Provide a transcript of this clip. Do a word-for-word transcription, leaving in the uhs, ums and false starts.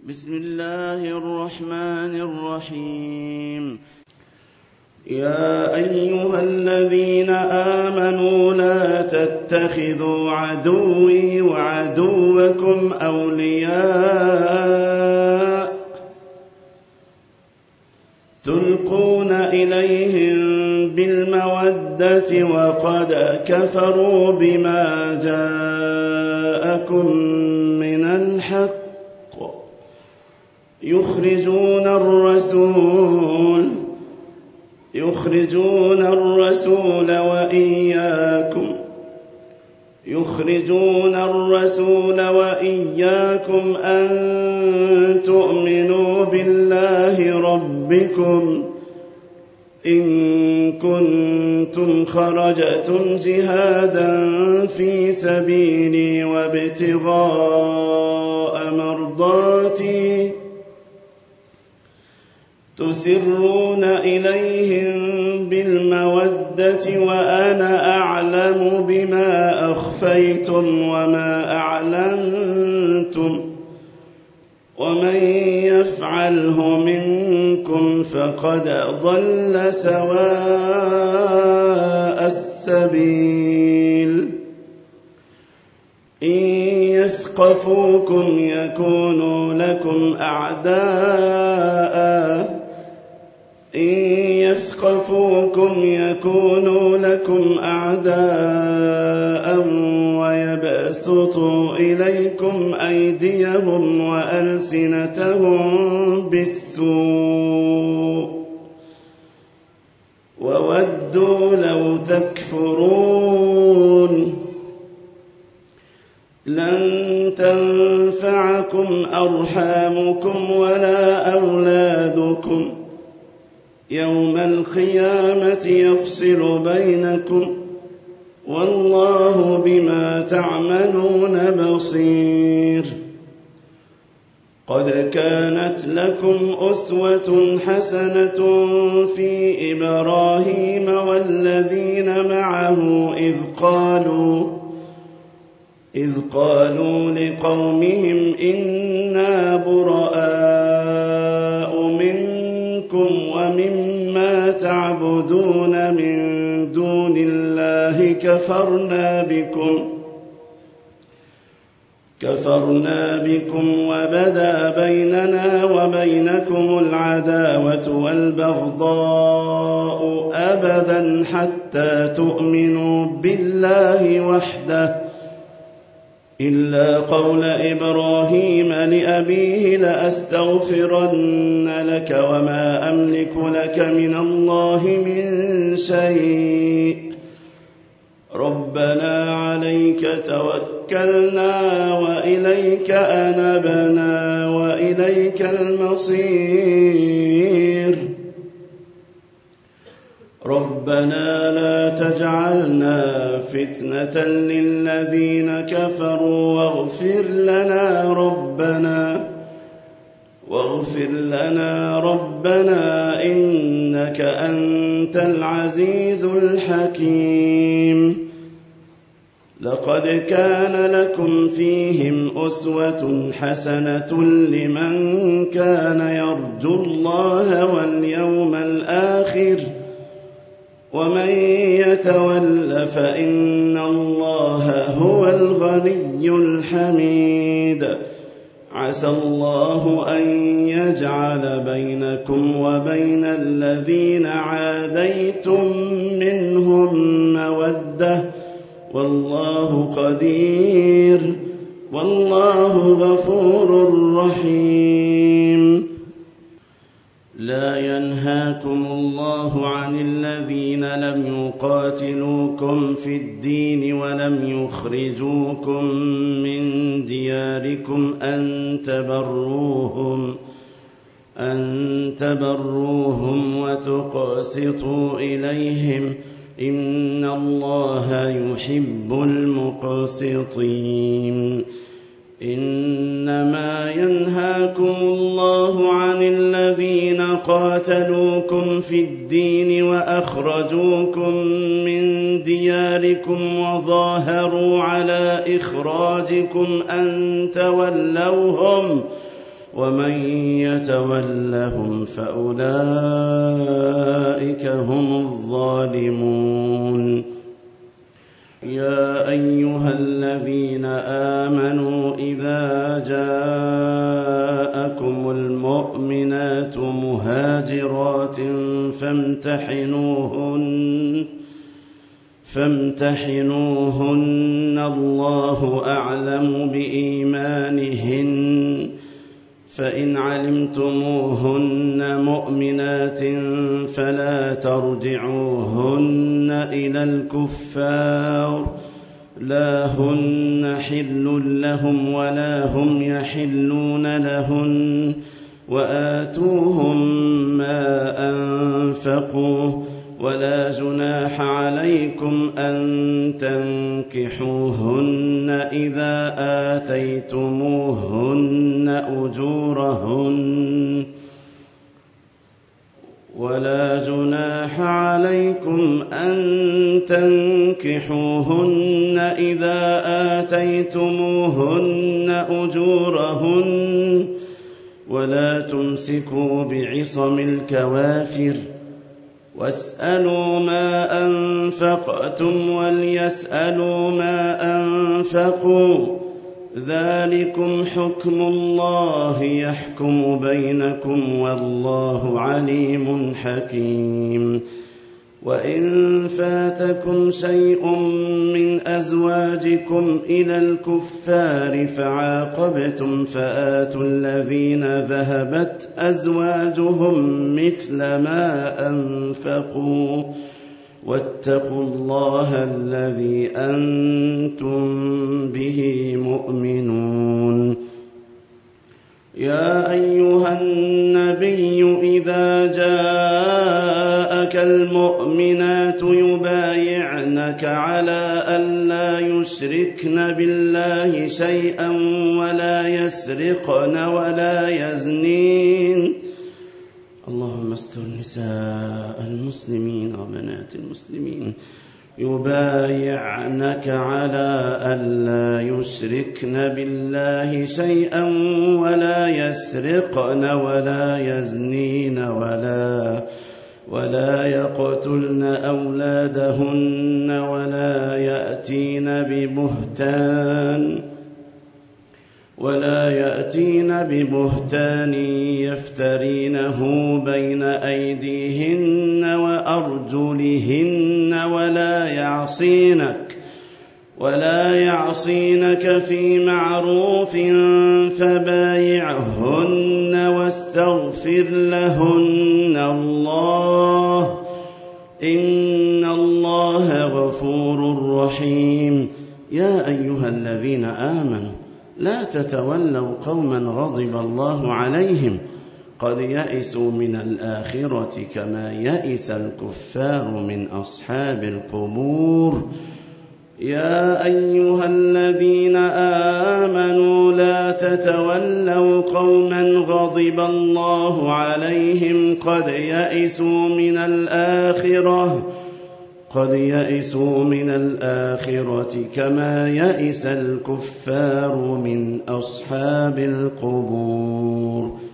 بسم الله الرحمن الرحيم. يا أيها الذين آمنوا لا تتخذوا عدوي وعدوكم أولياء تلقون إليهم بالمودة وقد كفروا بما جاءكم من الحق يخرجون الرسول يخرجون الرسول وإياكم يخرجون الرسول وإياكم أن تؤمنوا بالله ربكم إن كنتم خرجتم جهادا في سبيلي وابتغاء مرضاتي تسرون إليهم بالمودة وأنا أعلم بما أخفيتم وما أعلنتم ومن يفعله منكم فقد ضل سواء السبيل. إن يثقفوكم يكونوا لكم أعداء إن يثقفوكم يكونوا لكم أعداء ويبسطوا إليكم أيديهم وألسنتهم بالسوء وودوا لو تكفرون. لن تنفعكم أرحامكم ولا أولادكم يوم القيامة يفصل بينكم والله بما تعملون بصير. قد كانت لكم أسوة حسنة في إبراهيم والذين معه إذ قالوا إذ قالوا لقومهم إنا براء منكم ومما تعبدون من دون الله كفرنا بكم كفرنا بكم وبدا بيننا وبينكم العداوة والبغضاء أبدا حتى تؤمنوا بالله وحده إلا قول إبراهيم لأبيه لأستغفرن لك وما أملك لك من الله من شيء ربنا عليك توكلنا وإليك أنبنا وإليك المصير. ربنا لا تجعلنا فتنة للذين كفروا واغفر لنا ربنا واغفر لنا ربنا إنك أنت العزيز الحكيم. لقد كان لكم فيهم أسوة حسنة لمن كان يرجو الله واليوم الآخر ومن يتول فإن الله هو الغني الحميد. عسى الله أن يجعل بينكم وبين الذين عاديتم منهم مودة والله قدير والله غفور رحيم. لا ينهاكم الله عن الذين لم يقاتلوكم في الدين ولم يخرجوكم من دياركم أن تبروهم أن تبروهم وتقسطوا إليهم إن الله يحب المقسطين. إنما ينهاكم الله عن الذين قاتلوكم في الدين وأخرجوكم من دياركم وظاهروا على إخراجكم أن تولوهم ومن يتولهم فأولئك هم الظالمون يا أيها الذين آمنوا إذا جاءكم المؤمنات مهاجرات فامتحنوهن فامتحنوهن الله أعلم بإيمانهن فإن علمتموهن مؤمنات فلا ترجعوهن إلى الكفار لا هن حل لهم ولا هم يحلون لهن وآتوهم ما أنفقوا ولا جناح عليكم أن تنكحوهن إذا آتيتموهن أجورهن ولا جناح عليكم أن تنكحوهن إذا آتيتموهن أجورهن ولا تمسكوا بعصم الكوافر واسألوا ما أنفقتم وليسألوا ما أنفقوا ذلكم حكم الله يحكم بينكم والله عليم حكيم وإن فاتكم شيء من أزواجكم إلى الكفار فعاقبتم فآتوا الذين ذهبت أزواجهم مثل ما أنفقوا واتقوا الله الذي أنتم به مؤمنون يا أيها النبي إذا جاءك المؤمنات يبايعنك على ألا يشركن بالله شيئا ولا يسرقن ولا يزنين اللهم استر نساء المسلمين وبنات المسلمين يبايعنك على ألا يشركن بالله شيئا ولا يسرقن ولا يزنين ولا ولا يقتلن أولادهن ولا يأتين ببهتان ولا يأتين ببهتان يفترينه بين أيديهن وأرجلهن ولا يعصينك ولا يعصينك في معروف فبايعهن واستغفر لهن الله إن الله غفور رحيم يا أيها الذين آمنوا لا تتولوا قوما غضب الله عليهم قد يئسوا من الآخرة كما يئس الكفار من أصحاب القبور يا أيها الذين آمنوا لا تتولوا قوما غضب الله عليهم قد يئسوا من الآخرة قد يئسوا من الآخرة كما يئس الكفار من أصحاب القبور